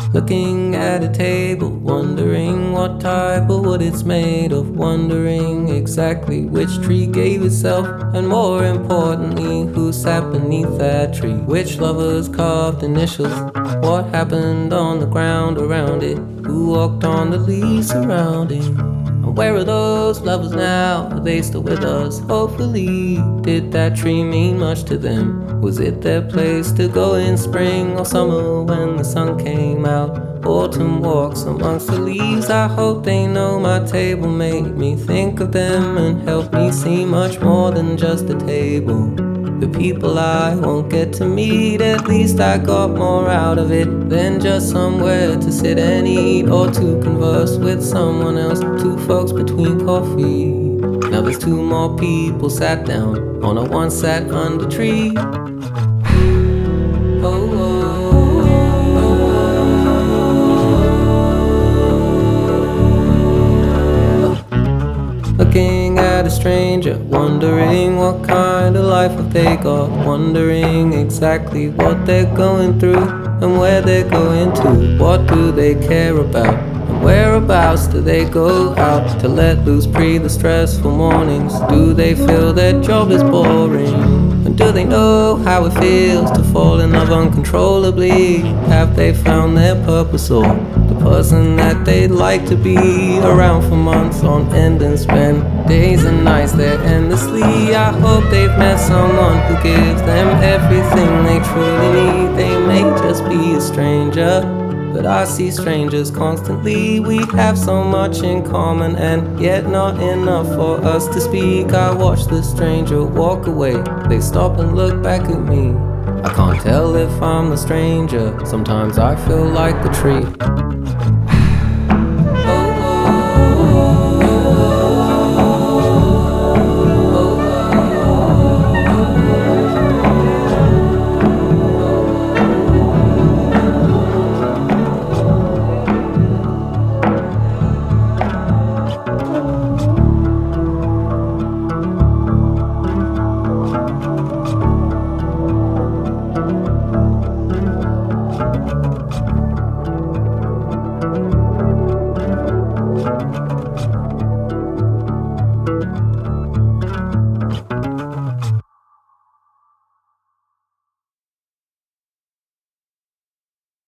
Looking at a table, wondering what type or what it's made of, wondering exactly which tree gave itself, and more importantly, who sat beneath that tree. Which lovers carved initials, what happened on the ground around it, who walked on the leaves surrounding. And where are those lovers now? Are they still with us? Hopefully. Did that tree mean much to them? Was it their place to go in spring or summer when the sun came out? Autumn walks amongst the leaves. I hope they know my table made me think of them and helped me see much more than just a table. The people I won't get to meet, at least I got more out of it than just somewhere to sit and eat, or to converse with someone else, two folks between coffee. Now there's two more people sat down on a one sat under tree. Oh, looking at a stranger, wondering what kind of life have they got, wondering exactly what they're going through and where they're going to. What do they care about, and whereabouts do they go out to let loose pre the stressful mornings? Do they feel their job is boring? And do they know how it feels to fall in love uncontrollably? Have they found their purpose, or the person that they'd like to be around for months on end and spend days and nights there endlessly? I hope they've met someone who gives them everything they truly need. They may just be a stranger, but I see strangers constantly. We have so much in common and yet not enough for us to speak. I watch the stranger walk away, they stop and look back at me. I can't tell if I'm the stranger, sometimes I feel like the tree.